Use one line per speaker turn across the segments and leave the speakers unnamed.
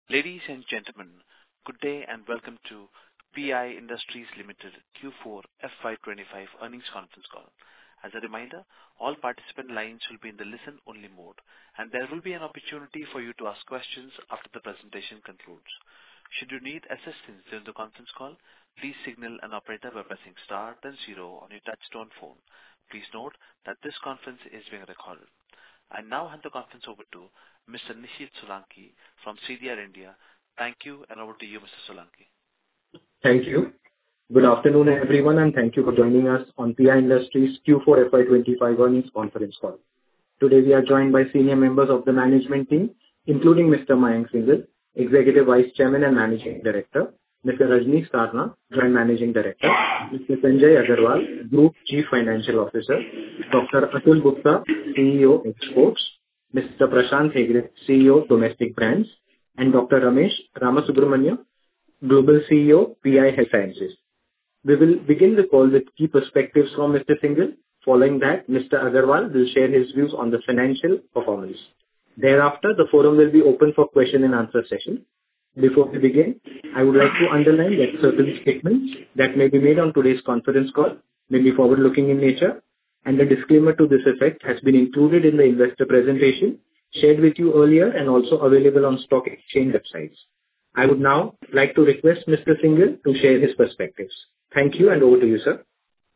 Ladies and gentlemen, good day and welcome to PI Industries Limited Q4 FY25 earnings conference call. As a reminder, all participant lines will be in the listen-only mode, and there will be an opportunity for you to ask questions after the presentation concludes. Should you need assistance during the conference call, please signal an operator by pressing star then zero on your touch-tone phone. Please note that this conference is being recorded. I now hand the conference over to Mr. Nishit Solanki from CDR India. Thank you, and over to you, Mr. Solanki.
Thank you. Good afternoon, everyone, and thank you for joining us on PI Industries Q4 FY25 earnings conference call. Today, we are joined by senior members of the management team, including Mr. Mayank Singhal, Executive Vice Chairman and Managing Director, Mr. Rajnish Sarna, Joint Managing Director, Mr. Sanjay Agarwal, Group Chief Financial Officer, Dr. Atul Gupta, CEO Exports, Mr. Prashant Hegde, CEO Domestic Brands, and Dr. Ramesh Ramasubramanian, Global CEO PI Health Sciences. We will begin the call with key perspectives from Mr. Singhal. Following that, Mr. Agarwal will share his views on the financial performance. Thereafter, the forum will be open for question and answer session. Before we begin, I would like to underline that certain statements that may be made on today's conference call may be forward-looking in nature, and a disclaimer to this effect has been included in the investor presentation shared with you earlier and also available on stock exchange websites. I would now like to request Mr. Singhal to share his perspectives. Thank you, and over to you, sir.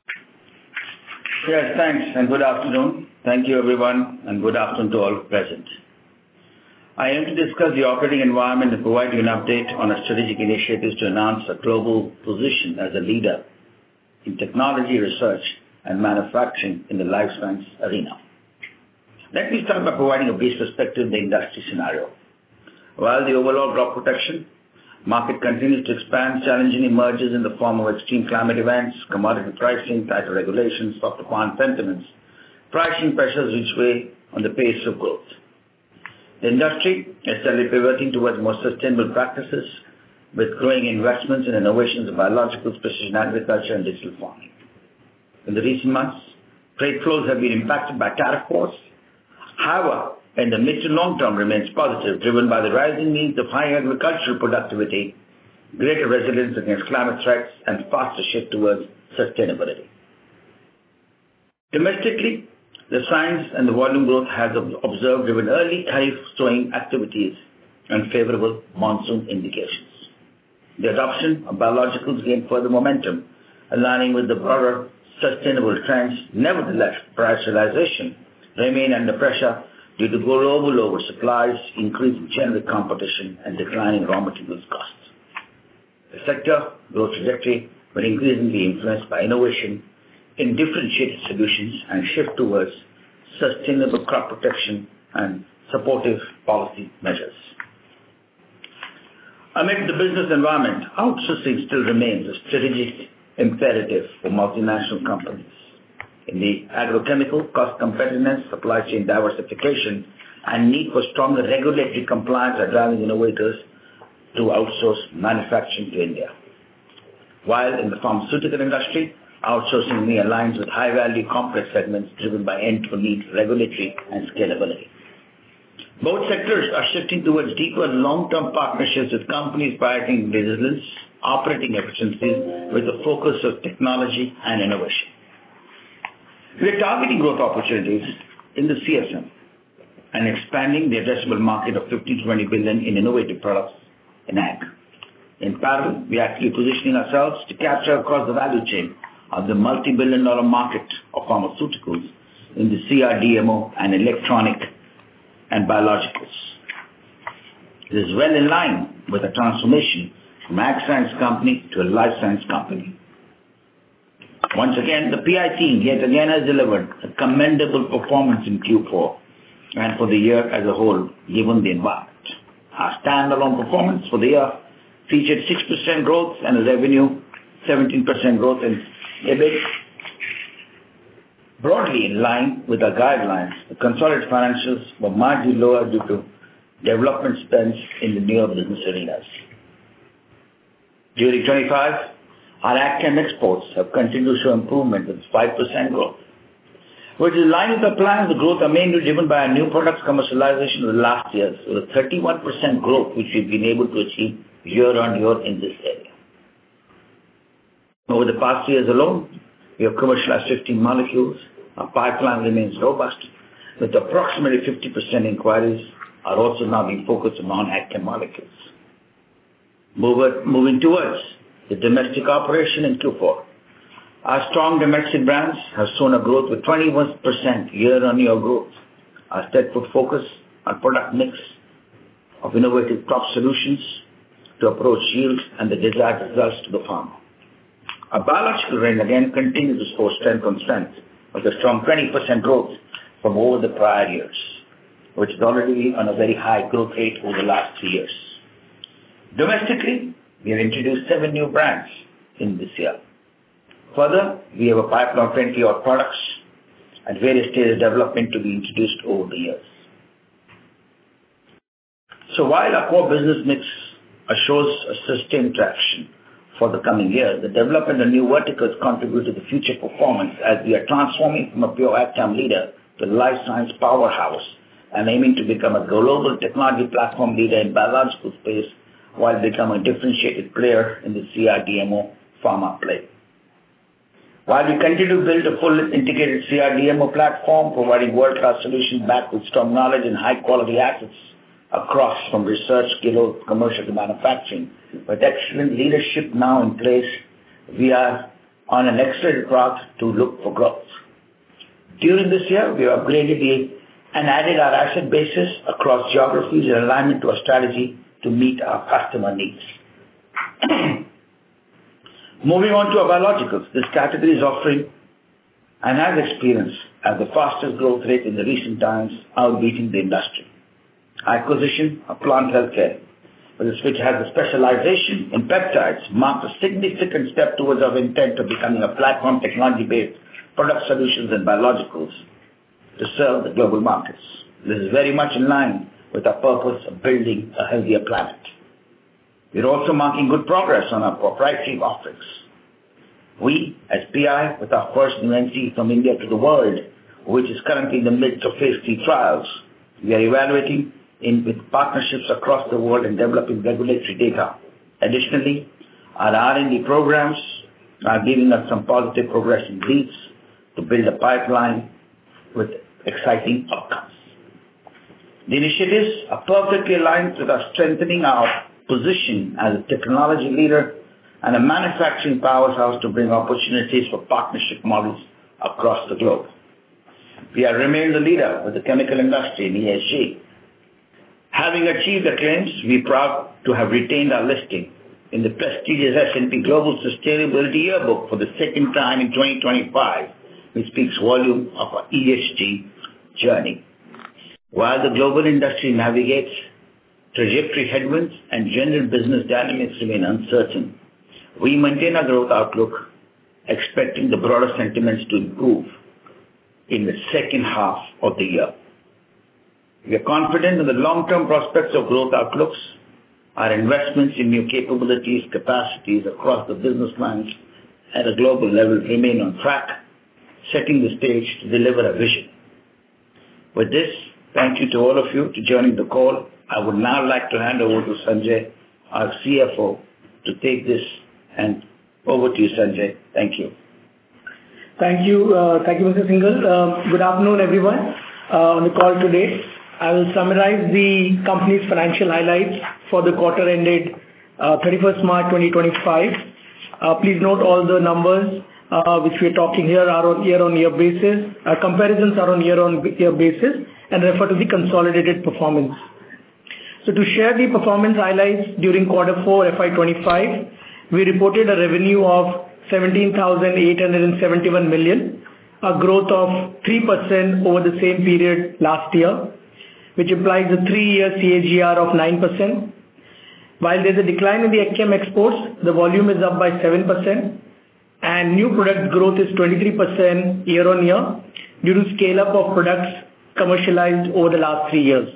Yes, thanks, and good afternoon. Thank you, everyone, and good afternoon to all present. I aim to discuss the operating environment and provide you an update on our strategic initiatives to enhance our global position as a leader in technology, research, and manufacturing in the life science arena. Let me start by providing a brief perspective of the industry scenario. While the overall crop protection market continues to expand, challenging emerges in the form of extreme climate events, commodity pricing, tighter regulations, softer farm sentiments, pricing pressures which weigh on the pace of growth. The industry is steadily pivoting towards more sustainable practices with growing investments in innovations in biologicals, precision agriculture, and digital farming. In the recent months, trade flows have been impacted by tariff wars. However, in the mid to long term remains positive, driven by the rising needs of high agricultural productivity, greater resilience against climate threats, and faster shift towards sustainability. Domestically, the signs and the volume growth has observed given early kharif sowing activities and favorable monsoon indications. The adoption of biologicals gained further momentum, aligning with the broader sustainable trends. Nevertheless, price realization remain under pressure due to global oversupplies, increasing generic competition, and declining raw materials costs. The sector growth trajectory will increasingly influenced by innovation in differentiated solutions and shift towards sustainable crop protection and supportive policy measures. Amid the business environment, outsourcing still remains a strategic imperative for multinational companies. In the agrochemical, cost competitiveness, supply chain diversification, and need for stronger regulatory compliance are driving innovators to outsource manufacturing to India. While in the pharmaceutical industry, outsourcing aligns with high-value complex segments driven by end-to-need regulatory and scalability. Both sectors are shifting towards deeper long-term partnerships with companies prioritizing resilience, operating efficiencies with a focus of technology and innovation. We are targeting growth opportunities in the CSM and expanding the addressable market of 50 to 20 billion in innovative products in ag. In parallel, we are actually positioning ourselves to capture across the value chain of the multi-billion-dollar market of pharmaceuticals in the CRDMO and electronic and biologicals. This is well in line with a transformation from ag science company to a life science company. Once again, the PI team yet again has delivered a commendable performance in Q4 and for the year as a whole, given the environment. Our standalone performance for the year featured 6% growth and a revenue 17% growth in EBIT. Broadly in line with our guidelines, the consolidated financials were marginally lower due to development spends in the newer business arenas. During 25, our AgChem exports have continued to show improvement with 5% growth, Which is in line with the plans, the growth are mainly driven by our new products commercialization of the last years, with a 31% growth which we've been able to achieve year-on-year in this area. Over the past years alone, we have commercialized 15 molecules. Our pipeline remains robust, with approximately 50% inquiries are also now being focused on non-active molecules. Moving towards the domestic operation in Q4. Our strong domestic brands have shown a growth with 21% year-on-year growth. Our steadfast focus on product mix of innovative crop solutions to approach yields and the desired results to the farmer. Our biological range again continues to score strength on strength with a strong 20% growth from over the prior years, which is already on a very high growth rate over the last 3 years. Domestically, we have introduced 7 new brands in this year. Further, we have a pipeline of 20-odd products at various stages of development to be introduced over the years. So while our core business mix assures a sustained traction for the coming year, the development of new verticals contribute to the future performance as we are transforming from a pure AgChem leader to a life science powerhouse and aiming to become a global technology platform leader in biological space while becoming a differentiated player in the CRDMO pharma play. While we continue to build a full integrated CRDMO platform, providing world-class solutions backed with strong knowledge and high-quality assets across from research, commercial to manufacturing, with excellent leadership now in place, we are on an accelerated path to look for growth. During this year, we have upgraded and added our asset bases across geographies in alignment to our strategy to meet our customer needs. Moving on to our biologicals, this category is offering and has experienced as the fastest growth rate in the recent times, outbeating the industry. Acquisition of Plant Healthcare, which has a specialization in peptides, marks a significant step towards our intent of becoming a platform technology-based product solutions and biologicals to serve the global markets. This is very much in line with our purpose of building a healthier planet. We're also marking good progress on our proprietary offerings. We, as PI, with our first new entry from India to the world, which is currently in the midst of phase 3 trials, we are evaluating with partnerships across the world and developing regulatory data. Additionally, our R&D programs are giving us some positive progression leads to build a pipeline with exciting outcomes. The initiatives are perfectly aligned with us strengthening our position as a technology leader and a manufacturing powerhouse to bring opportunities for partnership models across the globe. We have remained the leader with the chemical industry in ESG. Having achieved the claims, we are proud to have retained our listing in the prestigious S&P Global Sustainability Yearbook for the second time in 2025, which speaks volume of our ESG journey. While the global industry navigates trajectory headwinds and general business dynamics remain uncertain, we maintain our growth outlook, expecting the broader sentiments to improve in the second half of the year. We are confident in the long-term prospects of growth outlooks. Our investments in new capabilities, capacities across the business lines at a global level remain on track, setting the stage to deliver a vision. With this, thank you to all of you for joining the call. I would now like to hand over to Sanjay, our CFO, to take this, and over to you, Sanjay. Thank you.
Thank you, Mr. Singhal. Good afternoon, everyone. On the call today, I will summarize the company's financial highlights for the quarter ended 31st March 2025. Please note all the numbers which we are talking here are on year-on-year basis. Comparisons are on year-on-year basis and refer to the consolidated performance. So to share the performance highlights during quarter 4 FY25, we reported a revenue of 17,871 million, a growth of 3% over the same period last year, which implies a 3-year CAGR of 9%. While there's a decline in the AgChem exports, the volume is up by 7%, and new product growth is 23% year-on-year due to scale-up of products commercialized over the last 3 years.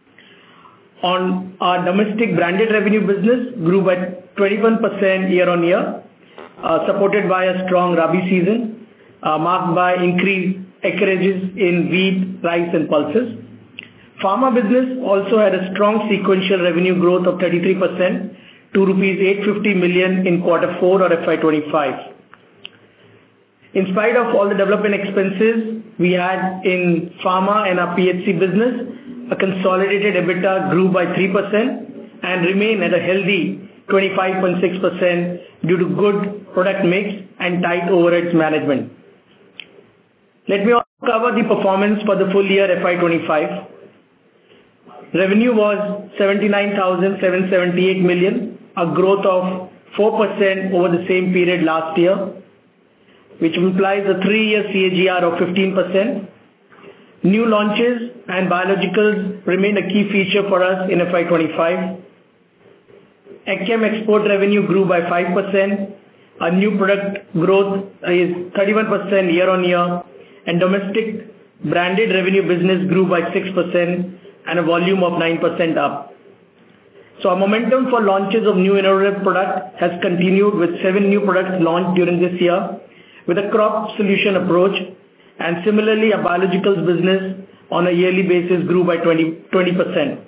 On our domestic branded revenue business grew by 21% year-on-year, supported by a strong Rabi season, marked by increased acreages in wheat, rice, and pulses. Pharma business also had a strong sequential revenue growth of 33% to rupees 850 million in quarter 4 or FY25. In spite of all the development expenses we had in pharma and our PHC business, a consolidated EBITDA grew by 3% and remained at a healthy 25.6% due to good product mix and tight overheads management. Let me also cover the performance for the full year FY25. Revenue was 79,778 million, a growth of 4% over the same period last year, which implies a 3-year CAGR of 15%. New launches and biologicals remained a key feature for us in FY25. AgChem export revenue grew by 5%. Our new product growth is 31% year-on-year, and domestic branded revenue business grew by 6% and a volume of 9% up. So our momentum for launches of new innovative products has continued with 7 new products launched during this year with a crop solution approach, and similarly our biologicals business on a yearly basis grew by 20%.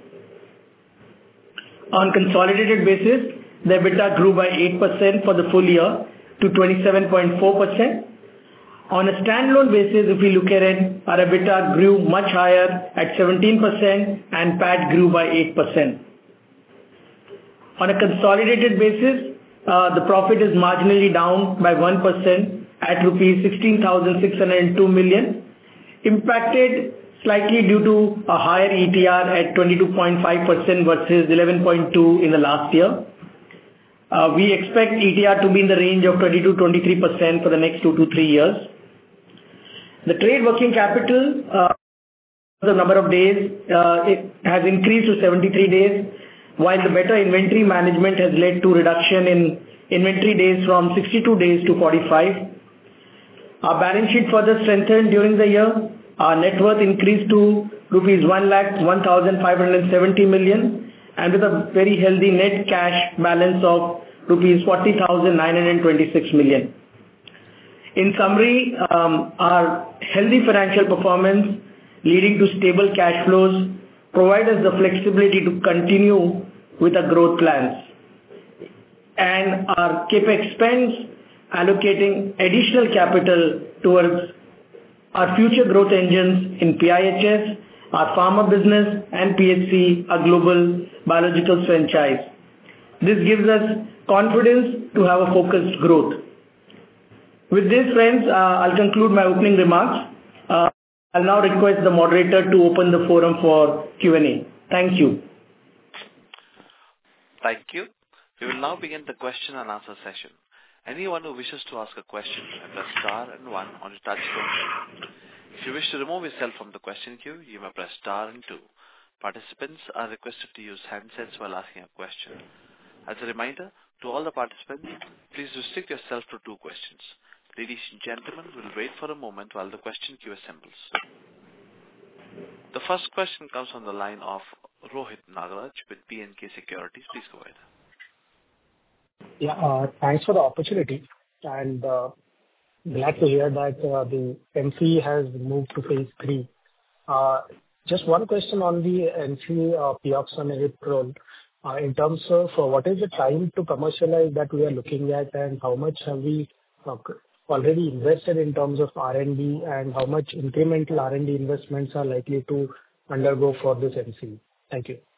On consolidated basis, the EBITDA grew by 8% for the full year to 27.4%. On a standalone basis, if we look at it, our EBITDA grew much higher at 17% and PAT grew by 8%. On a consolidated basis, the profit is marginally down by 1% at rupees 16,602 million, impacted slightly due to a higher ETR at 22.5% versus 11.2% in the last year. We expect ETR to be in the range of 22-23% for the next 2 to 3 years. The trade working capital, the number of days, it has increased to 73 days, while the better inventory management has led to reduction in inventory days from 62 days to 45. Our balance sheet further strengthened during the year. Our net worth increased to rupees 1,01,570 million, and with a very healthy net cash balance of rupees 40,926 million. In summary, our healthy financial performance leading to stable cash flows provide us the flexibility to continue with our growth plans. And our CAPEX spends allocating additional capital towards our future growth engines in PIHS, our pharma business, and PHC, our global biologicals franchise. This gives us confidence to have a focused growth. With this, friends, I'll conclude my opening remarks. I'll now request the moderator to open the forum for Q&A. Thank you.
Thank you. We will now begin the question and answer session. Anyone who wishes to ask a question may press star and 1 on your touchtone phone. If you wish to remove yourself from the question queue, you may press star and 2. Participants are requested to use handsets while asking a question. As a reminder to all the participants, please restrict yourself to 2 questions. Ladies and gentlemen, we'll wait for a moment while the question queue assembles. The first question comes on the line of Rohit Nagaraj with B&K Securities. Please go ahead.
Yeah, thanks for the opportunity, and glad to hear that the MC has moved to phase 3. Just one question on the MC Pioxaniliprole. In terms of what is the time to commercialize that we are looking at, and how much have we already invested in terms of R&D, and how much incremental R&D investments are likely to undergo for this MC? Thank you.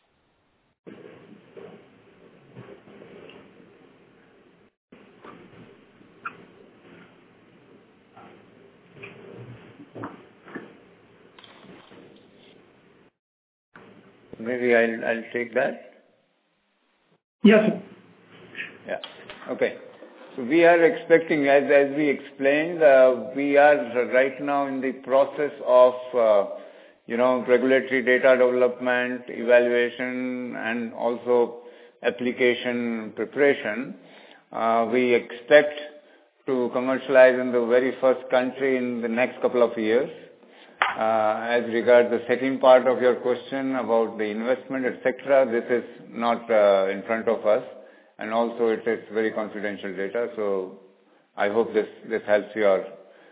Maybe I'll take that.
Yes.
Yeah. Okay. So we are expecting, as we explained, we are right now in the process of, regulatory data development, evaluation, and also application preparation. We expect to commercialize in the very first country in the next couple of years. As regards the second part of your question about the investment, etc., this is not in front of us, and also it is very confidential data. So I hope this helps your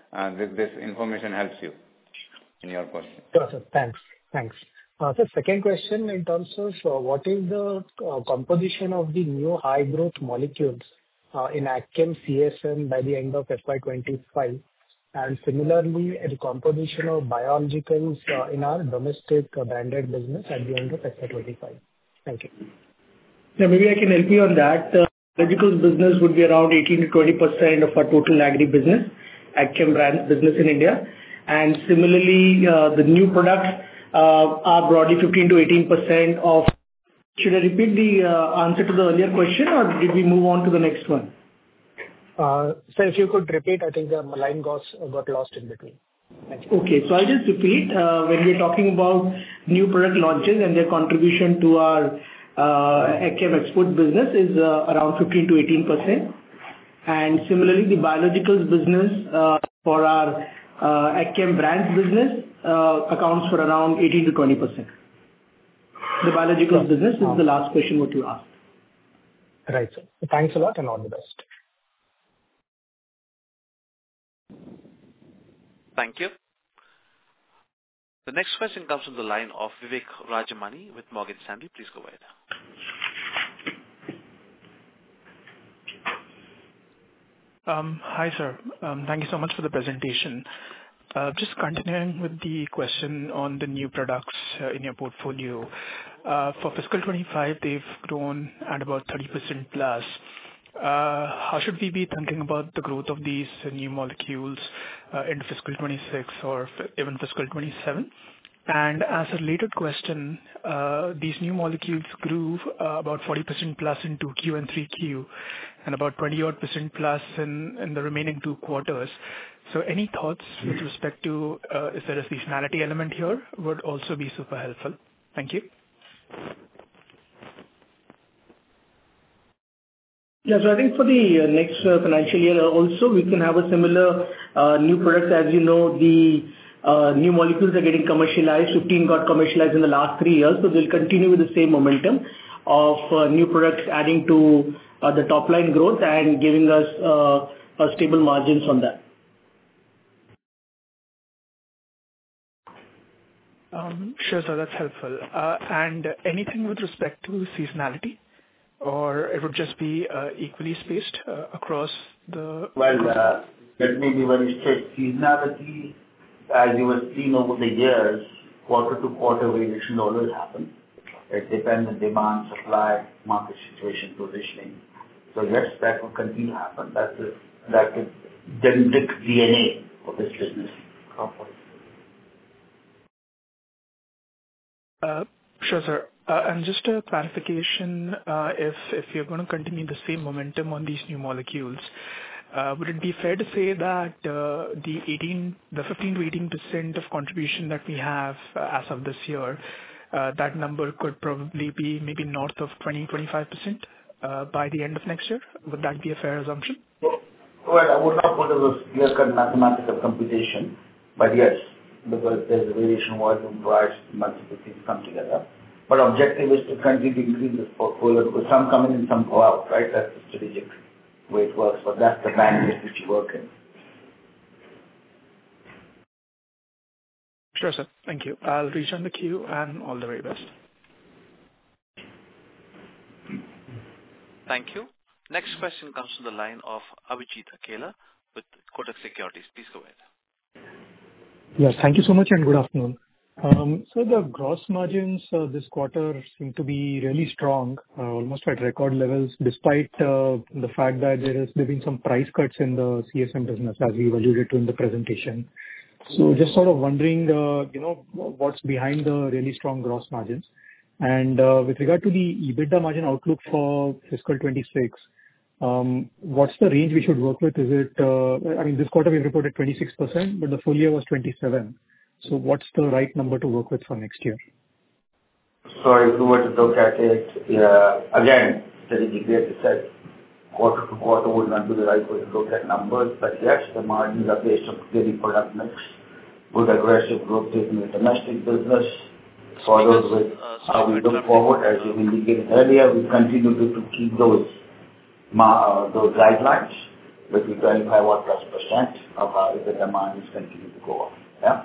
this information helps you in your question.
Sure, sir. Thanks. So second question in terms of what is the composition of the new high growth molecules in AgChem CSM by the end of FY25, and similarly the composition of biologicals in our domestic branded business at the end of FY25. Thank you.
Yeah, maybe I can help you on that. Biologicals business would be around 18 to 20% of our total agri business, AgChem brand business in India. And similarly, the new products are broadly 15 to 18% of. Should I repeat the answer to the earlier question, or did we move on to the next one?
So if you could repeat, I think the line got lost in between. Thank you.
Okay, so I'll just repeat. When we're talking about new product launches and their contribution to our AgChem export business is around 15 to 18%. And similarly, the biologicals business for our AgChem brands business accounts for around 18 to 20%. The biologicals business is the last question what you asked.
Right, sir. Thanks a lot and all the best.
Thank you. The next question comes from the line of Vivek Rajamani with Morgan Stanley. Please go ahead.
Hi, sir. Thank you so much for the presentation. Just continuing with the question on the new products in your portfolio. For fiscal 25, they've grown at about 30% plus. How should we be thinking about the growth of these new molecules in fiscal 26 or even fiscal 27? And as a related question, these new molecules grew about 40% plus in 2Q and 3Q and about 20% plus in the remaining 2 quarters. So any thoughts with respect to is there a seasonality element here would also be super helpful. Thank you.
Yeah, so I think for the next financial year also, we can have a similar new product. As you know, the new molecules are getting commercialized. 15 got commercialized in the last 3 years. So they'll continue with the same momentum of new products adding to the top line growth and giving us stable margins on that.
Sure, sir, that's helpful. And anything with respect to seasonality? Or it would just be equally spaced across the...
Well, let me be very straight. Seasonality, as you have seen over the years, quarter to quarter variation always happen. It depends on demand, supply, market situation, positioning. So yes, that will continue to happen. That's the genetic DNA of this business.
Sure, sir. And just a clarification, if you're going to continue the same momentum on these new molecules, would it be fair to say that the 15 to 18% of contribution that we have as of this year, that number could probably be maybe north of 20-25% by the end of next year? Would that be a fair assumption?
Well, I would not put it as clear-cut mathematical computation, but yes, because there's a variation volume, price, multiple things come together. But objective is to continue to increase this portfolio because some come in and some go out, right? That's the strategic way it works. But that's the bandwidth which you work in.
Sure, sir. Thank you. I'll rejoin the queue and all the very best.
Thank you. Next question comes from the line of Abhijit Akella with Kotak Securities. Please go ahead.
Yes, thank you so much and good afternoon. So the gross margins this quarter seem to be really strong, almost at record levels, despite the fact that there has been some price cuts in the CSM business, as we alluded to in the presentation. So just sort of wondering, what's behind the really strong gross margins. And with regard to the EBITDA margin outlook for fiscal 26, what's the range we should work with? Is it, this quarter we reported 26%, but the full year was 27%. So what's the right number to work with for next year?
So if you were to look at it, again, strategically, as I said, quarter to quarter would not be the right way to look at numbers. But yes, the margins are based on clearly product mix, good aggressive growth in the domestic business, followed with how we look forward. As you indicated earlier, we continue to keep those guidelines. between 25 odd plus% of our EBITDA margins continue to go up. Yeah.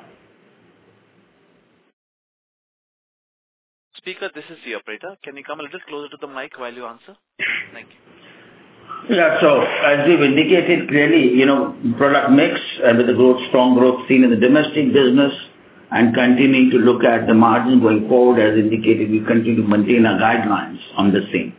Speaker, this is the operator. Can you come a little closer to the mic while you answer? Thank you.
Yeah. So as we've indicated clearly, product mix and with the strong growth seen in the domestic business and continuing to look at the margin going forward, as indicated, we continue to maintain our guidelines on the same.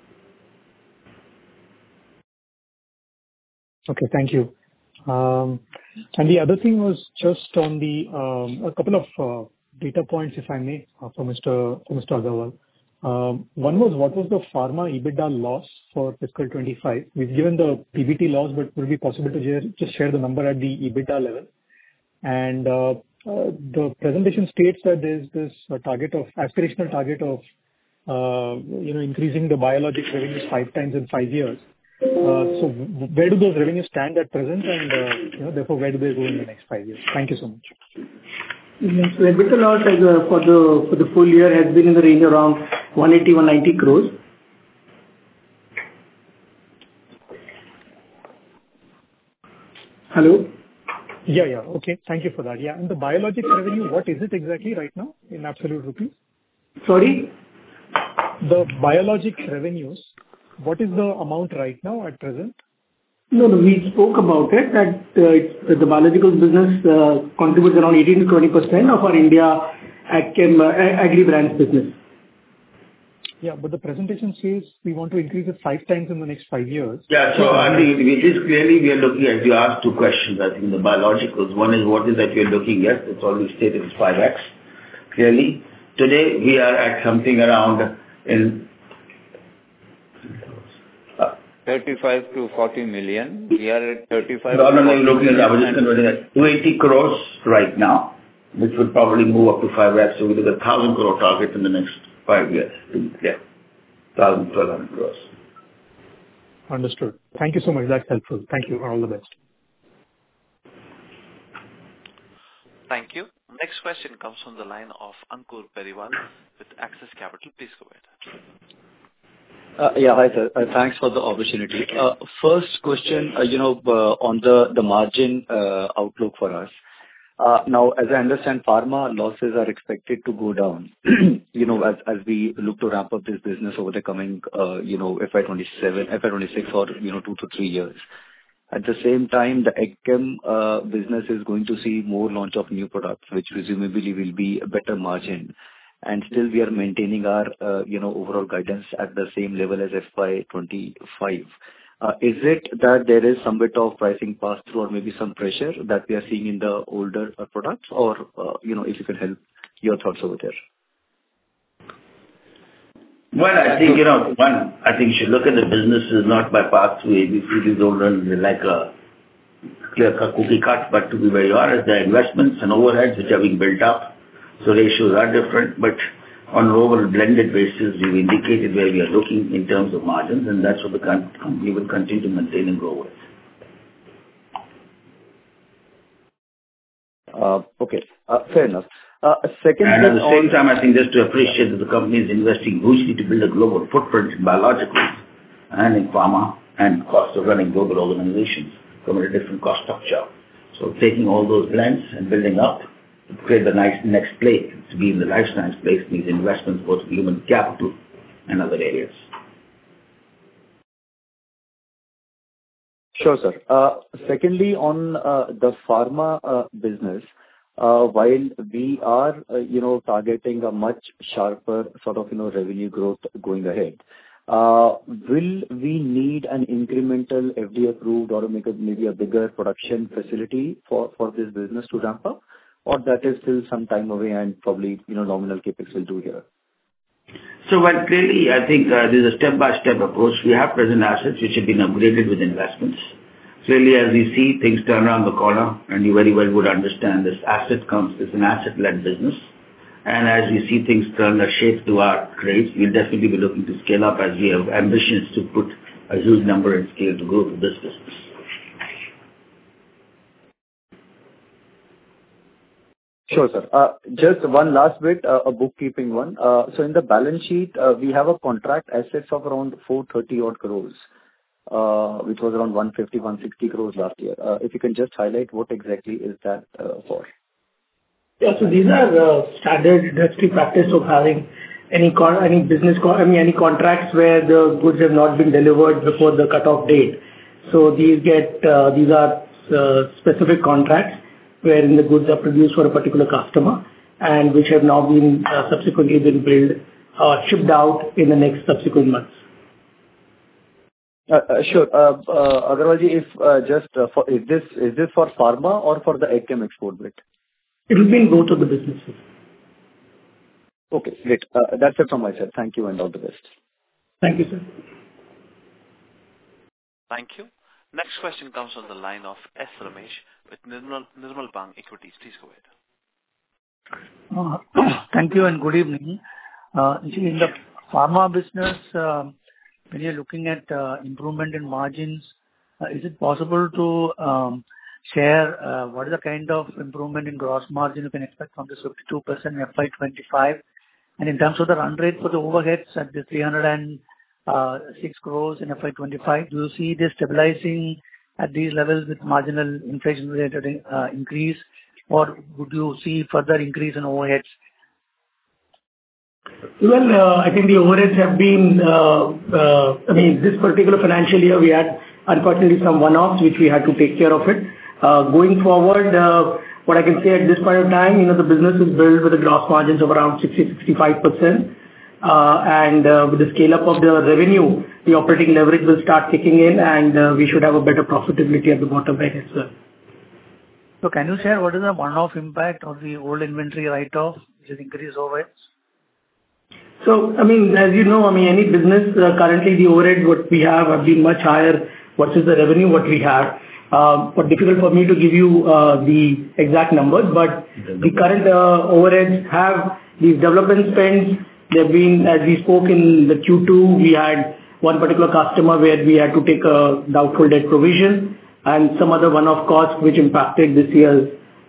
Okay, thank you. And the other thing was just on the a couple of data points, if I may, for Mr. Agarwal. One was, what was the pharma EBITDA loss for fiscal 25? We've given the PBT loss, but would it be possible to just share the number at the EBITDA level? And the presentation states that there's this aspirational target of increasing the biologics revenues 5 times in 5 years. So where do those revenues stand at present, and therefore where do they go in the next 5 years? Thank you so much.
Yes, so EBITDA loss for the full year has been in the range around 180-190 crores. Hello?
Yeah. Okay. Thank you for that. Yeah. And the biologics revenue, what is it exactly right now in absolute rupees?
Sorry?
The biologics revenues, what is the amount right now at present?
No, we spoke about it, that the biological business contributes around 18-20% of our India agri brands business.
Yeah, but the presentation says we want to increase it 5 times in the next 5 years.
Yeah, so I think it is clearly we are looking at, you asked 2 questions, I think, the biologicals. One is what is that we are looking at, it's already stated it's 5x. Clearly, today we are at something around in
35 to 40 million. We are at 35.
No, looking at, I was just converting at 280 crores right now, which would probably move up to 5x. So we look at 1,000 crore target in the next 5 years. Yeah, 1,200 crores.
Understood. Thank you so much. That's helpful. Thank you. All the best.
Thank you. Next question comes from the line of Ankur Periwal with Axis Capital. Please go ahead.
Yeah, hi, sir. Thanks for the opportunity. First question, on the margin outlook for us. Now, as I understand, pharma losses are expected to go down, as we look to ramp up this business over the coming, FY27, FY26 or, 2 to 3 years. At the same time, the AgChem business is going to see more launch of new products, which presumably will be a better margin. And still we are maintaining our, overall guidance at the same level as FY25. Is it that there is some bit of pricing pass-through or maybe some pressure that we are seeing in the older products? Or, if you could help your thoughts over there.
Well, I think, I think you should look at the businesses not by pass-through. ABCDs don't run like a clear-cut cookie cut, but to be very honest, the investments and overheads which are being built up, so ratios are different, but on an overall blended basis, we've indicated where we are looking in terms of margins, and that's what the company will continue to maintain and grow with.
Okay, fair enough. Second,
and at the same time, I think just to appreciate that the company is investing hugely to build a global footprint in biologicals and in pharma and cost of running global organizations from a different cost structure. So taking all those blends and building up to create the next play, to be in the life science place, needs investments both human capital and other areas.
Sure, sir. Secondly, on the pharma business, while we are, targeting a much sharper sort of, revenue growth going ahead, will we need an incremental FDA approved or maybe a bigger production facility for this business to ramp up? Or that is still some time away and probably, nominal CapEx will do here?
So, well, clearly, I think there's a step-by-step approach. We have present assets which have been upgraded with investments. Clearly, as we see things turn around the corner, and you very well would understand this it's an asset-led business. And as we see things turn a shape to our grades, we'll definitely be looking to scale up as we have ambitions to put a huge number and scale to grow to this business.
Sure, sir. Just one last bit, a bookkeeping one. So in the balance sheet, we have a contract assets of around 430 odd crores. which was around 150-160 crores last year. If you can just highlight what exactly is that for?
Yeah. So these are standard industry practice of having any contracts where the goods have not been delivered before the cutoff date. So these are specific contracts wherein the goods are produced for a particular customer and which have now been subsequently been billed or shipped out in the next subsequent months.
Sure. Agarwalji, is this for pharma or for the AgChem export bit?
It will be in both of the businesses.
Okay, great. That's it from my side. Thank you and all the best.
Thank you, sir.
Thank you. Next question comes on the line of S. Ramesh with Nirmal Bang Equities. Please go ahead.
Thank you and good evening. In the pharma business, when you're looking at improvement in margins, is it possible to share what is the kind of improvement in gross margin you can expect from this 52% FY25? And in terms of the run rate for the overheads at the 306 crores in FY25, do you see this stabilizing at these levels with marginal inflation-related increase, or would you see further increase in overheads?
Well, I think the overheads have been, this particular financial year, we had unfortunately some one-offs which we had to take care of it. Going forward, what I can say at this point of time, the business is built with a gross margins of around 60-65%. And with the scale up of the revenue, the operating leverage will start kicking in and we should have a better profitability at the bottom line as well.
So can you share what is the one-off impact of the old inventory write-off, which is increased overheads?
So, as you know, any business, currently the overhead what we have been much higher versus the revenue what we have. But difficult for me to give you the exact numbers, but the current overheads have these development spends. They've been, as we spoke in the Q2, we had one particular customer where we had to take a doubtful debt provision and some other one-off costs which impacted this year's,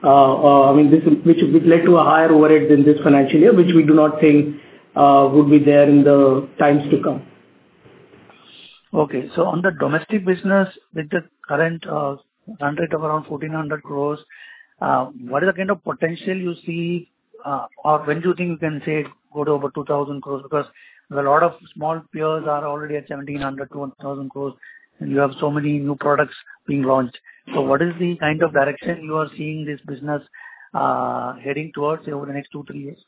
which led to a higher overhead in this financial year, which we do not think would be there in the times to come.
Okay. So on the domestic business, with the current run rate of around 1,400 crores, what is the kind of potential you see, or when do you think you can say go to over 2,000 crores? Because a lot of small peers are already at 1,700 to 1,000 crores, and you have so many new products being launched. So what is the kind of direction you are seeing this business heading towards over the next 2-3 years?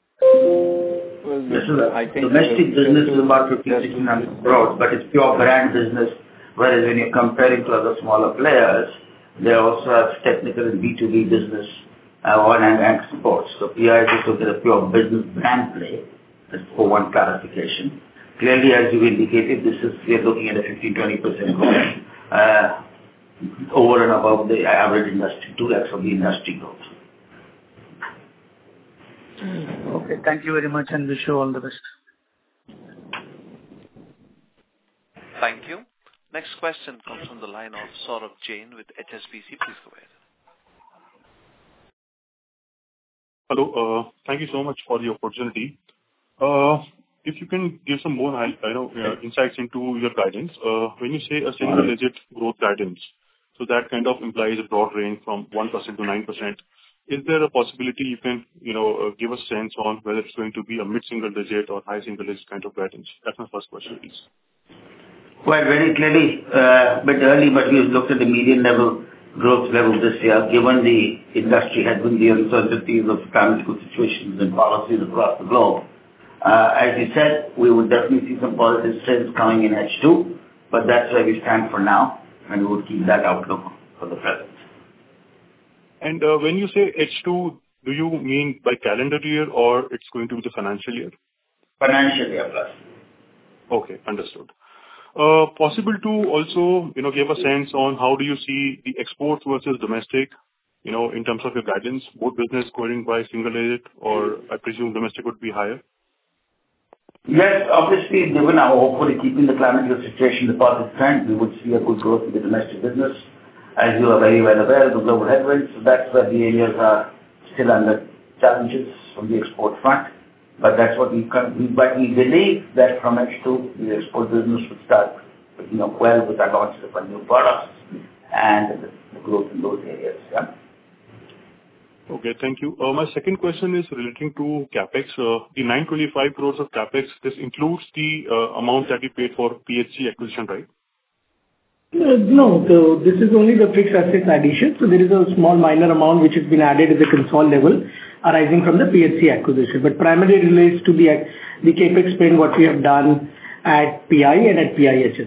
Well, I think domestic business is about 1,500 crores, but it's pure brand business. Whereas when you're comparing to other smaller players, they also have technical and B2B business and exports. So PI is just looking at a pure business brand play. That's for one clarification. Clearly, as you indicated, we are looking at a 15-20% growth over and above the average industry, 2x of the industry growth.
Okay, thank you very much and wish you all the best.
Thank you. Next question comes from the line of Saurabh Jain with HSBC. Please go ahead.
Hello. Thank you so much for the opportunity. If you can give some more insights into your guidance. When you say a single-digit growth guidance, so that kind of implies a broad range from 1% to 9%. Is there a possibility you can, give a sense on whether it's going to be a mid-single digit or high single digit kind of guidance? That's my first question, please.
Well, very clearly, a bit early, but we've looked at the median level growth level this year, given the industry had been the uncertainties of political situations and policies across the globe. As you said, we would definitely see some positive trends coming in H2, but that's where we stand for now, and we would keep that outlook for the present.
And when you say H2, do you mean by calendar year or it's going to be the financial year?
Financial year plus.
Okay, understood. Possible to also, give a sense on how do you see the exports versus domestic, in terms of your guidance, both business going by single digit, or I presume domestic would be higher?
Yes, obviously, given our hopefully keeping the climate situation the positive trend, we would see a good growth in the domestic business. As you are very well aware, the global headwinds, so that's where the areas are still under challenges from the export front. But that's what but we believe that from H2, the export business would start picking up well with our launches of our new products and the growth in those areas. Yeah.
Okay, thank you. My second question is relating to CapEx. The 925 crores of CapEx, this includes the amount that you paid for PHC acquisition, right?
No, this is only the fixed assets addition. So there is a small minor amount which has been added at the consolidated level arising from the PHC acquisition, but primarily relates to the CapEx spend what we have done at PI and at PIHS.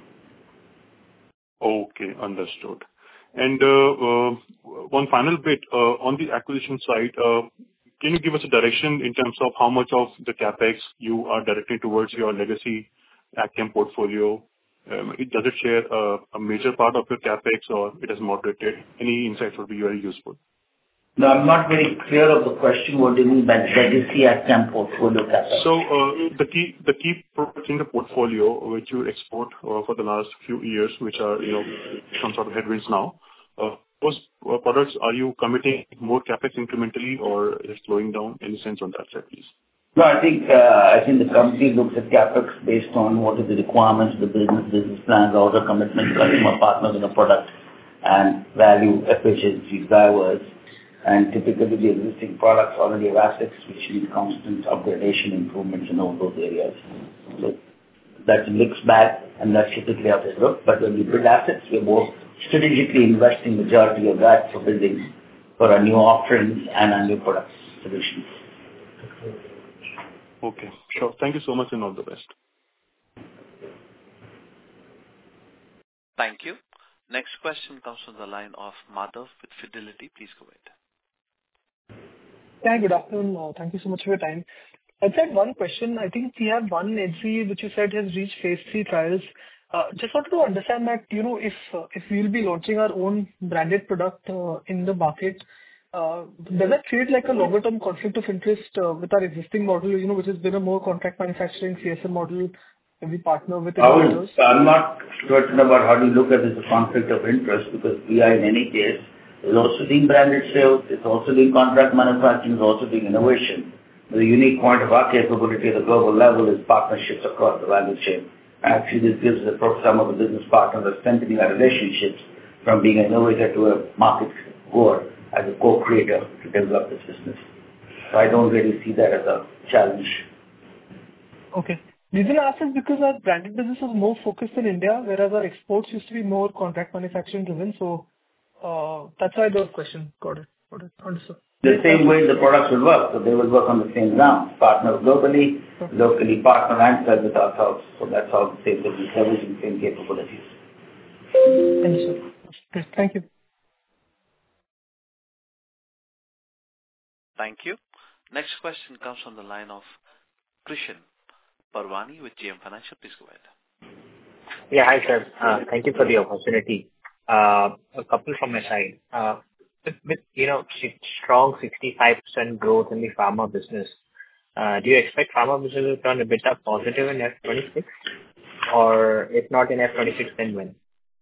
Okay, understood. And one final bit on the acquisition side, can you give us a direction in terms of how much of the CapEx you are directing towards your legacy AgChem portfolio? Does it share a major part of your CapEx or it has moderated? Any insights would be very useful.
No, I'm not very clear of the question. What do you mean by legacy AgChem portfolio CapEx?
So the key products in the portfolio which you export for the last few years, which are some sort of headwinds now, those products, are you committing more CapEx incrementally or is it slowing down? Any sense on that side, please?
No, I think the company looks at CapEx based on what are the requirements of the business plans, order commitments, customer partners in a product, and value efficiency drivers. And typically, the existing products already have assets which need constant upgradation improvements in all those areas. So that's a mixed bag, and that's typically how they look. But when we build assets, we're more strategically investing majority of that for building for our new offerings and our new product solutions.
Okay, sure. Thank you so much and all the best.
Thank you. Next question comes from the line of Madhav with Fidelity. Please go ahead.
Yeah, good afternoon. Thank you so much for your time. I just had one question. I think we have one NCE which you said has reached phase 3 trials. Just wanted to understand that, if we'll be launching our own branded product in the market, does that create like a longer term conflict of interest with our existing model, which has been a more contract manufacturing CSM model, and we partner with innovators?
I'm not certain about how to look at this as a conflict of interest, because PI in any case is also doing branded sales, it's also doing contract manufacturing, it's also doing innovation. The unique point of our capability at the global level is partnerships across the value chain. Actually, this gives some of the business partners are strengthening our relationships from being an innovator to a market goer as a co-creator to develop this business. So I don't really see that as a challenge.
Okay. Reason I ask is because our branded business is more focused in India, whereas our exports used to be more contract manufacturing driven. So that's why the question. Got it. Understood.
The same way the products will work. So they will work on the same ground. Partner globally, locally partner and sell with ourselves. So that's how the same business leveraging same capabilities.
Understood. Okay. Thank you.
Thank you. Next question comes from the line of Krishan Parwani with JM Financial. Please go ahead.
Yeah, hi sir. Thank you for the opportunity. A couple from my side. With strong 65% growth in the pharma business, do you expect pharma business to turn a bit up positive in F26? Or if not in F26, then when?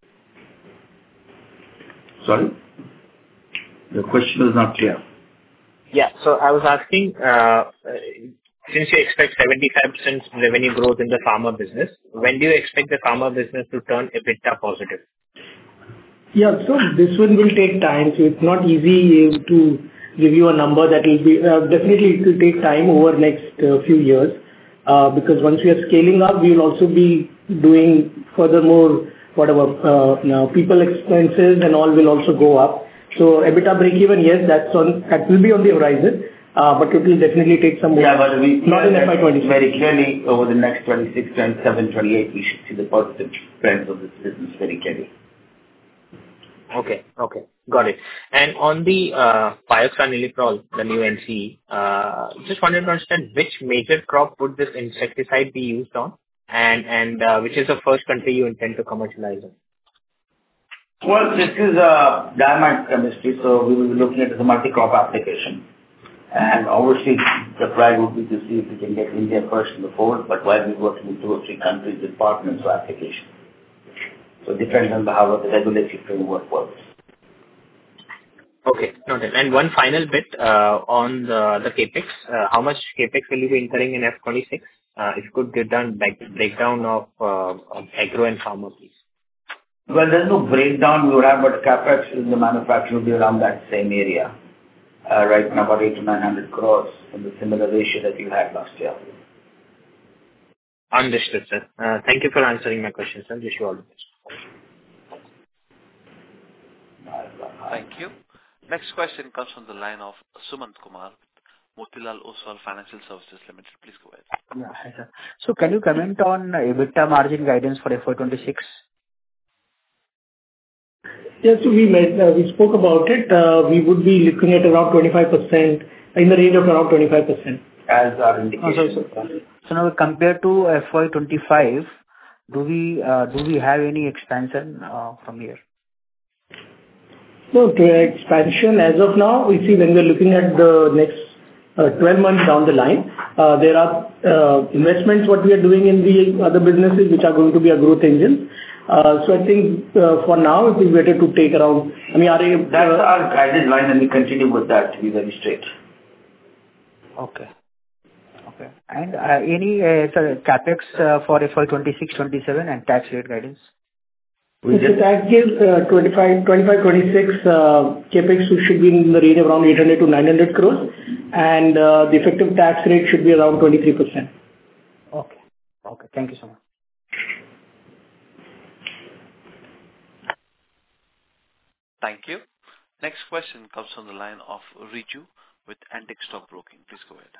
Sorry? The question is not clear.
Yeah, so I was asking, since you expect 75% revenue growth in the pharma business, when do you expect the pharma business to turn EBITDA positive?
Yeah, so this one will take time. So it's not easy to give you a number that will be, definitely it will take time over next few years. Because once we are scaling up, we will also be doing furthermore, people expenses and all will also go up. So EBITDA breakeven, yes, that will be on the horizon. But it will definitely take some more.
Yeah, but
not in FY26.
Very clearly over the next 26, 27, 28, we should see the positive trends of this business very clearly.
Okay, got it. And on the Pioxanilprole, the new NCE, just wanted to understand which major crop would this insecticide be used on, and which is the first country you intend to commercialize in?
Well, this is a diamide chemistry, so we will be looking at it as a multi-crop application. And obviously, the priority would be to see if we can get India first in the fold, but while we're working with 2 or 3 countries with partners for application. So it depends on how the regulatory framework works.
Okay, noted. And one final bit on the CapEx. How much CapEx will you be incurring in F26? If you could give down breakdown of agro and pharma, please.
Well, there's no breakdown we would have, but CapEx in the manufacturing will be around that same area. Right now, about 800 to 900 crores in the similar ratio that you had last year.
Understood, sir. Thank you for answering my questions, sir. Wish you all the best.
Thank you. Next question comes from the line of Sumant Kumar, Motilal Oswal Financial Services Limited. Please go ahead.
Yeah, hi, sir. So can you comment on EBITDA margin guidance for FY26?
Yes, we spoke about it. We would be looking at around 25%, in the range of around 25%.
As our indication.
So now compared to FY25, do we have any expansion from here?
No, to expansion as of now, we see when we're looking at the next 12 months down the line, there are investments what we are doing in the other businesses which are going to be a growth engine. So I think for now it is better to take around. I mean,
that's our guided line, and we continue with that to be very straight.
Okay. And any CapEx for FY26-27 and tax rate guidance?
The tax gives 25-26 CapEx should be in the range of around 800 to 900 crores, and the effective tax rate should be around 23%.
Okay. Thank you so much.
Thank you. Next question comes from the line of Riju with Antique Stock Broking. Please go ahead.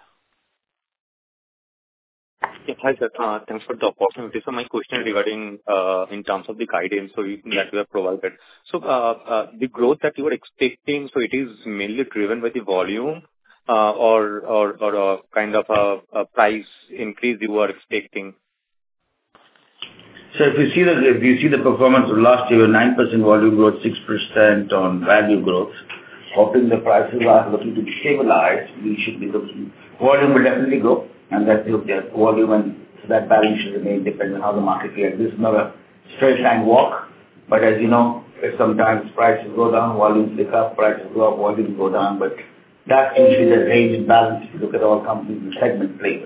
Yeah, hi, sir. Thanks for the opportunity. So my question regarding in terms of the guidance that you have provided. So the growth that you are expecting, so it is mainly driven by the volume or kind of a price increase you are expecting?
So if you see the performance of last year, 9% volume growth, 6% on value growth. Hoping the prices are looking to be stabilized, we should be looking. Volume will definitely grow, and that's the volume, and that balance should remain depending on how the market reacts. This is not a straight line walk, but as you know, if sometimes prices go down, volumes pick up, prices go up, volumes go down, but that's usually the range and balance if you look at all companies in the segment flavor.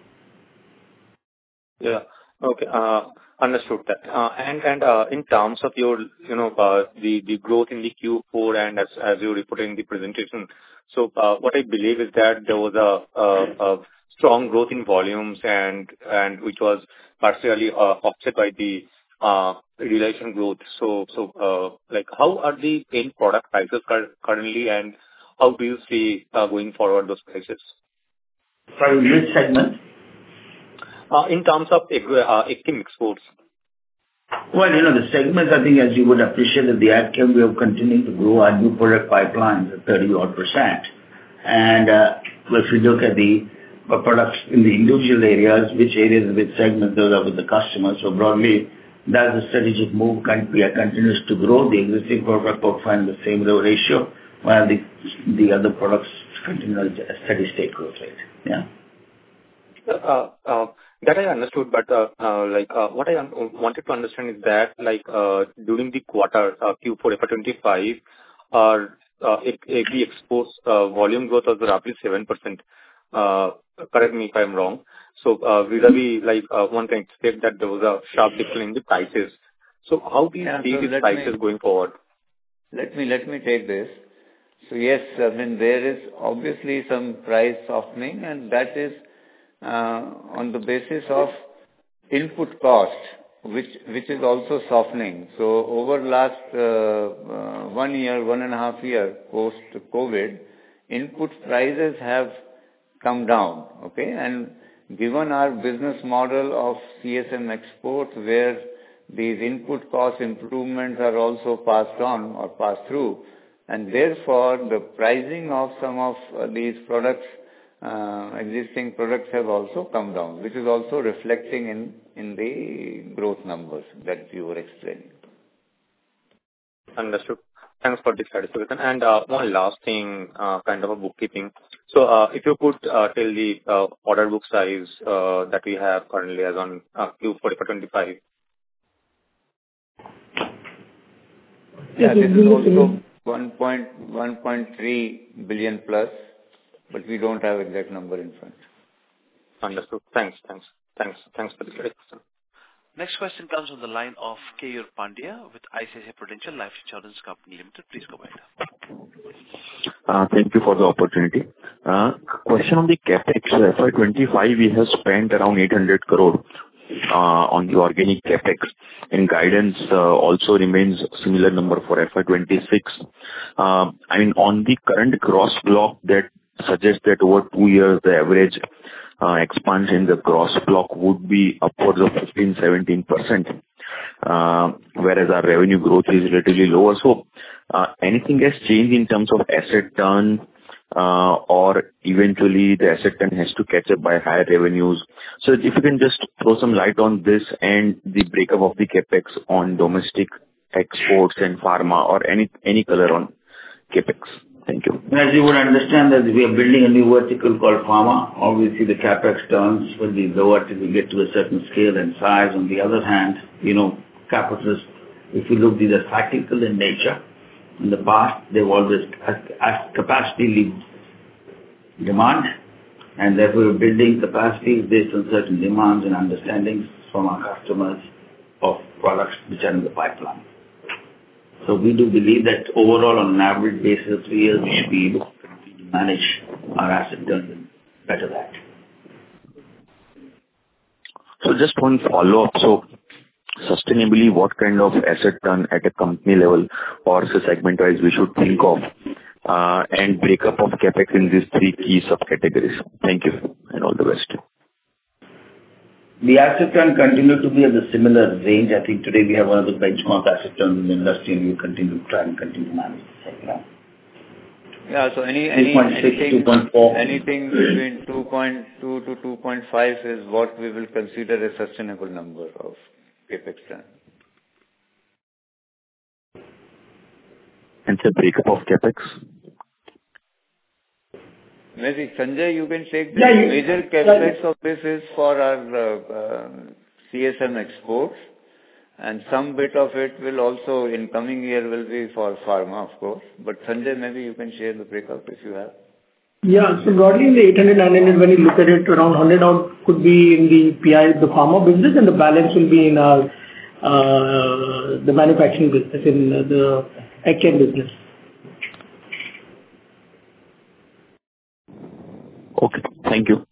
Yeah. Okay. Understood that. And in terms of your, the growth in the Q4 and as you reported in the presentation, so what I believe is that there was a strong growth in volumes and which was partially offset by the realization growth. So like how are the end product prices currently, and how do you see going forward those prices?
Sorry, which segment?
In terms of AgChem exports.
Well, the segments, I think, as you would appreciate, that the AgChem, we have continued to grow our new product pipelines at 30-odd%. And if you look at the products in the individual areas, which areas, which segments, those are with the customers. So broadly, that's a strategic move. We are continuous to grow the existing product portfolio in the same ratio, while the other products continue at a steady state growth rate. Yeah.
That I understood, but what I wanted to understand is that during the quarter Q4 FY25, our agri exports volume growth was roughly 7%. Correct me if I'm wrong. So vis-a-vis one can expect that there was a sharp decline in the prices. So how do you see these prices going forward?
Let me take this. So yes, I mean there is obviously some price softening, and that is on the basis of input cost, which is also softening. So over last 1 year, 1.5 years post-COVID, input prices have come down, okay? And given our business model of CSM export, where these input cost improvements are also passed on or passed through, and therefore the pricing of some of these products, existing products have also come down, which is also reflecting in the growth numbers that you were explaining.
Understood. Thanks for this clarification. And one last thing, kind of a bookkeeping. So if you could tell the order book size that we have currently as on Q4 FY25.
Yeah, this is also 1.3 billion plus, but we don't have exact number in front.
Understood. Thanks for the clarification.
Next question comes on the line of Keyur Pandya with ICICI Prudential Life Insurance Company Limited. Please go ahead.
Thank you for the opportunity. Question on the CapEx. FY25, we have spent around 800 crore on the organic CapEx, and guidance also remains similar number for FY26. I mean, on the current gross block, that suggests that over 2 years, the average expansion in the gross block would be upwards of 15-17%, whereas our revenue growth is relatively lower. So, anything has changed in terms of asset turn, or eventually the asset turn has to catch up by higher revenues? So if you can just throw some light on this and the breakup of the CapEx on domestic, exports and pharma, or any color on CapEx. Thank you.
As you would understand, that we are building a new vertical called pharma. Obviously, the CapEx turns will be lower till we get to a certain scale and size. On the other hand, capital, if you look, these are cyclical in nature. In the past, they've always, as capacity leads demand, and therefore we're building capacity based on certain demands and understandings from our customers of products which are in the pipeline. So we do believe that overall, on an average basis of 3 years, we should be able to manage our asset turn and better that.
So just one follow-up. So sustainably, what kind of asset turn at a company level or segment-wise we should think of, and breakup of CapEx in these 3 key subcategories? Thank you, and all the best.
The asset turn continue to be at a similar range. I think today we have one of the benchmark asset turn in the industry, and we continue to manage the same.
Yeah, so anything between 2.2 to 2.5 is what we will consider a sustainable number of CapEx turn.
And the breakup of CapEx?
Maybe Sanjay, you can take the major CapEx of this is for our CSM exports, and some bit of it will also in coming year will be for pharma, of course. But Sanjay, maybe you can share the breakup if you have.
Yeah, so broadly in the 800, 900, when you look at it, around 100 out could be in the PI, the pharma business, and the balance will be in our the manufacturing business, in the AgChem business.
Okay, thank you.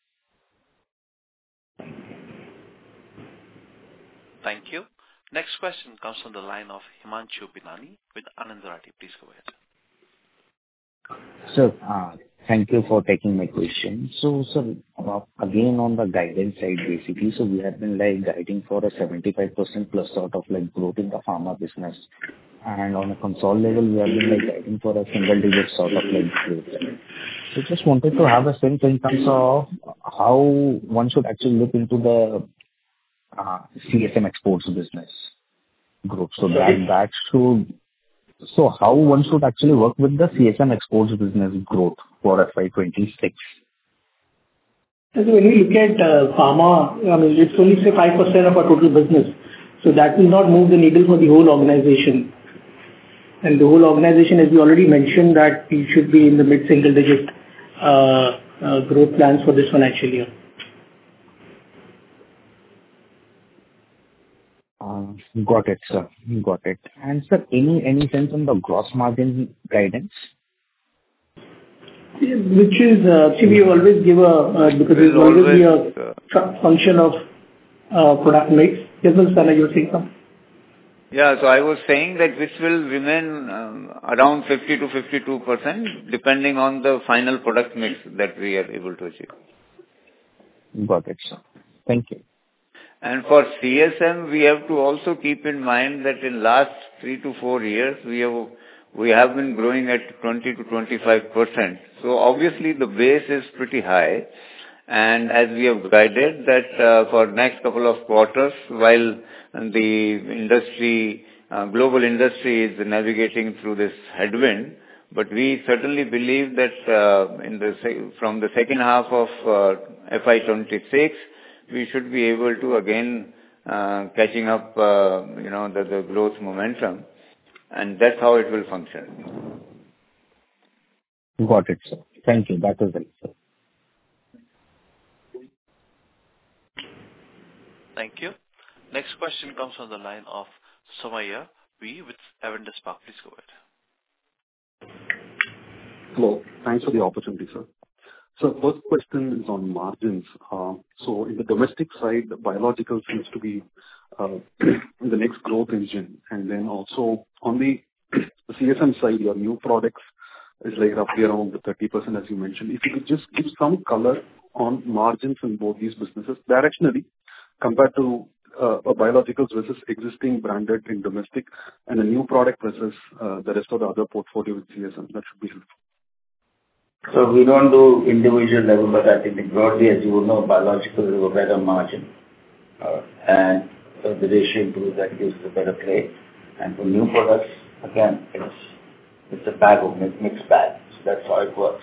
Thank you. Next question comes from the line of Himanshu Binani with Anand Rathi. Please go ahead.
Sir, thank you for taking my question. So, sir, again, on the guidance side, basically, so we have been guiding for a 75% plus sort of growth in the pharma business. And on a console level, we have been guiding for a single digit sort of growth. So just wanted to have a sense in terms of how one should actually look into the CSM exports business growth. So that should, so how one should actually work with the CSM exports business growth for FY26?
So when we look at pharma, I mean, it's only say 5% of our total business. So that will not move the needle for the whole organization. And the whole organization, as we already mentioned, that we should be in the mid-single digit growth plans for this financial year.
Got it, sir. Got it. And sir, any sense on the gross margin guidance?
Which is, we always give because it will always be a function of product mix. Yes, Sana, you were saying something?
Yeah, so I was saying that this will remain around 50 to 52%, depending on the final product mix that we are able to achieve.
Got it, sir. Thank you.
And for CSM, we have to also keep in mind that in last 3 to 4 years, we have been growing at 20 to 25%. So obviously the base is pretty high. And as we have guided that for next couple of quarters, while the industry, global industry is navigating through this headwind, but we certainly believe that from the second half of FY26, we should be able to again catching up, the growth momentum, and that's how it will function.
Got it, sir. Thank you. That was helpful.
Thank you. Next question comes from the line of Somaiah V with Avendus Spark. Please go ahead.
Hello. Thanks for the opportunity, sir. So first question is on margins. So in the domestic side, the biological seems to be the next growth engine. And then also on the CSM side, your new products is like roughly around the 30%, as you mentioned. If you could just give some color on margins in both these businesses directionally compared to biologicals versus existing branded in domestic and a new product versus the rest of the other portfolio with CSM, that should be helpful.
So we don't do individual level, but I think broadly, as you will know, biological is a better margin. And so the ratio improves, that gives a better play. And for new products, again, it's a bag of mixed bag. So that's how it works.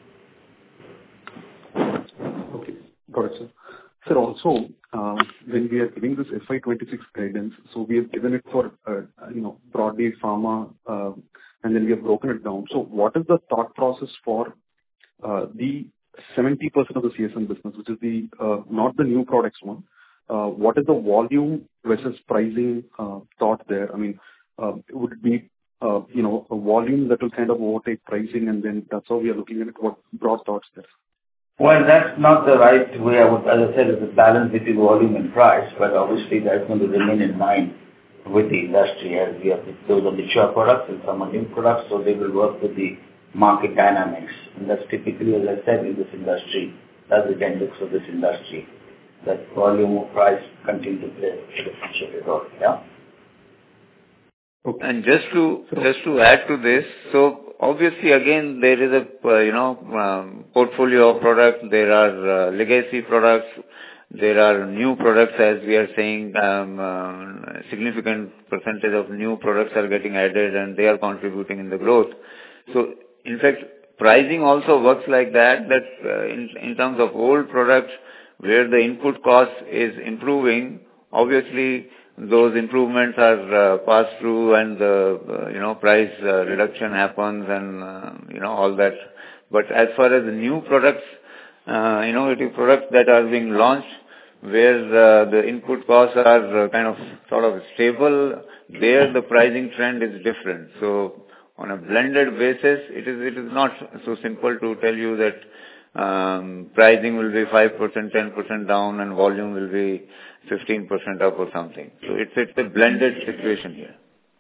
Okay. Got it, sir. Sir, also, when we are giving this FY26 guidance, so we have given it for, broadly pharma, and then we have broken it down. So what is the thought process for the 70% of the CSM business, which is the not the new products one? What is the volume versus pricing thought there? I mean, would it be, a volume that will kind of overtake pricing, and then that's how we are looking at it? What broad thoughts there?
Well, that's not the right way. As I said, it's a balance between volume and price, but obviously that's going to remain in line with the industry as we have those are mature products and some are new products, so they will work with the market dynamics. And that's typically, as I said, in this industry, that's the dynamics of this industry, that volume or price continue to play a differentiated role. Yeah.
Okay.
And just to add to this, so obviously again there is a portfolio of products. There are legacy products. There are new products, as we are saying. Significant percentage of new products are getting added, and they are contributing in the growth. So in fact, pricing also works like that. That in terms of old products where the input cost is improving, obviously those improvements are passed through, and the price reduction happens, and all that. But as far as the new products, innovative products that are being launched, where the input costs are kind of sort of stable, there the pricing trend is different. So on a blended basis, it is not so simple to tell you that pricing will be 5%, 10% down, and volume will be 15% up or something. So it's a blended situation here.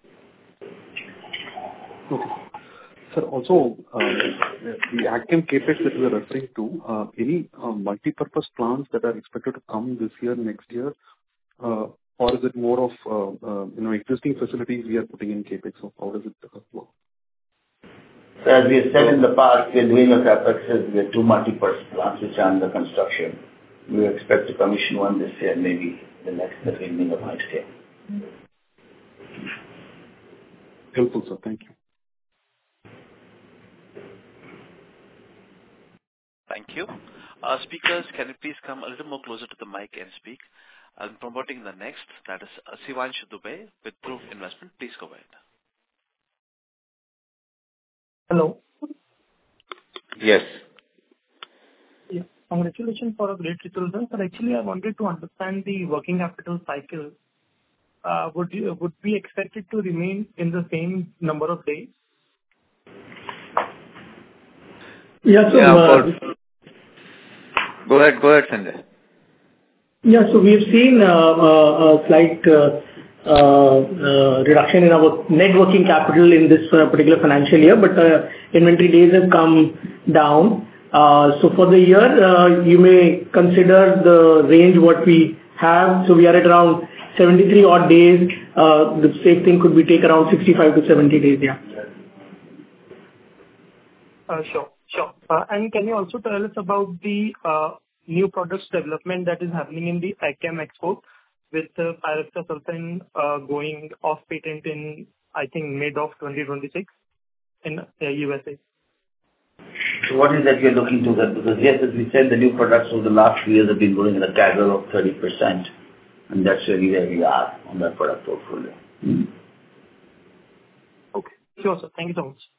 Okay. Sir, also, the Agchem CapEx that you are referring to, any multi-purpose plants that are expected to come this year, next year, or is it more of, existing facilities we are putting in CapEx? So how does it work?
So as we have said in the past, we are doing a CapEx with 2 multi-purpose plants which are under construction. We expect to commission one this year, maybe the beginning of next year.
Helpful, sir. Thank you.
Thank you. Speakers, can you please come a little more closer to the mic and speak? I'm promoting the next, that is Sivanshu Dubey with Proof Investment. Please go ahead.
Hello.
Yes.
Yeah. Congratulations for a great result, sir. But actually, I wanted to understand the working capital cycle. Would we expect it to remain in the same number of days?
Yeah. So,
Go ahead, Sanjay.
Yeah. So we have seen a slight reduction in our net working capital in this particular financial year, but inventory days have come down. So for the year, you may consider the range what we have. So we are at around 73 odd days. The same thing could be take around 65 to 70 days. Yeah.
Sure. And can you also tell us about the new products development that is happening in the Agchem export with pyroxasulfone going off patent in, I think, mid of 2026 in USA?
So what is that you're looking to that? Because yes, as we said, the new products over the last few years have been growing at a CAGR of 30%, and that's really where we are on that product portfolio.
Okay. Sure, sir. Thank you so much.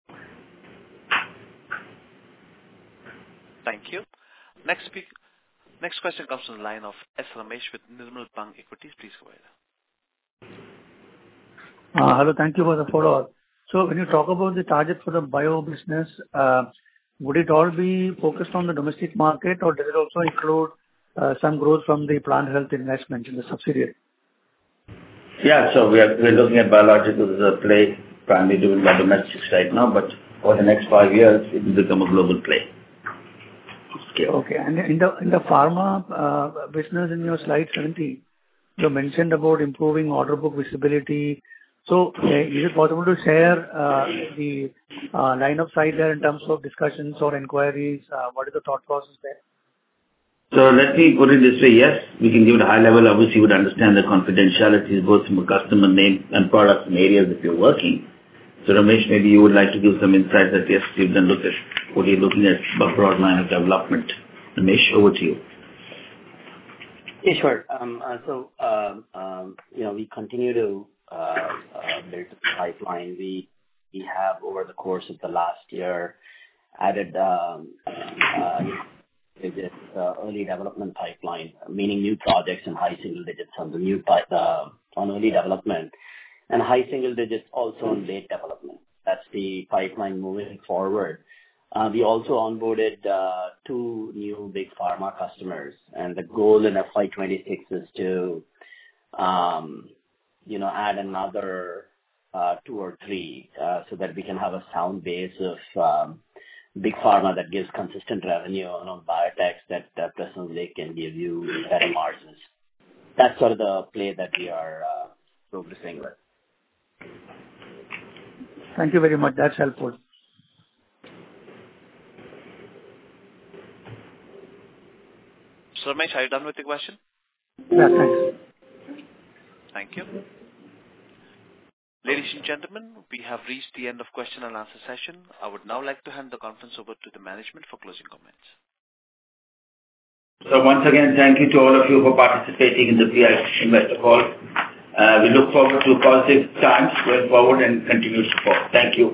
Thank you. Next Next question comes from the line of S. Ramesh with Nirmal Bang Equities. Please go ahead.
Hello. Thank you for the follow-up. So when you talk about the target for the bio business, would it all be focused on the domestic market, or does it also include some growth from the plant health investment in the subsidiary?
Yeah. So we're looking at biologicals as a play, primarily driven by domestic right now, but over the next 5 years, it will become a global play.
Okay. And in the pharma business, in your slide 70, you mentioned about improving order book visibility. So is it possible to share the line of sight there in terms of discussions or inquiries? What is the thought process there?
So let me put it this way. Yes, we can give it a high level. Obviously, you would understand the confidentiality both from a customer name and products and areas that you're working. So Ramesh, maybe you would like to give some insight that yes, you've then looked at what you're looking at, a broad line of development. Ramesh, over to you.
Yeah, sure. We continue to build the pipeline. We have, over the course of the last year, added this early development pipeline, meaning new projects and high single digits on the new on early development, and high single digits also on late development. That's the pipeline moving forward. We also onboarded 2 new big pharma customers, and the goal in FY26 is to add another 2 or 3 so that we can have a sound base of big pharma that gives consistent revenue on biotechs that presently can give you better margins. That's sort of the play that we are progressing with.
Thank you very much. That's helpful.
So Ramesh, are you done with the question?
Yeah, thanks.
Thank you. Ladies and gentlemen, we have reached the end of question and answer session. I would now like to hand the conference over to the management for closing comments.
So once again, thank you to all of you for participating in the PI investor call. We look forward to positive times going forward and continued support. Thank you.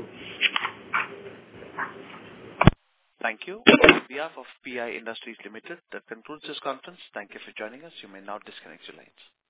Thank you. On behalf of PI Industries Limited, that concludes this conference. Thank you for joining us. You may now disconnect your lines.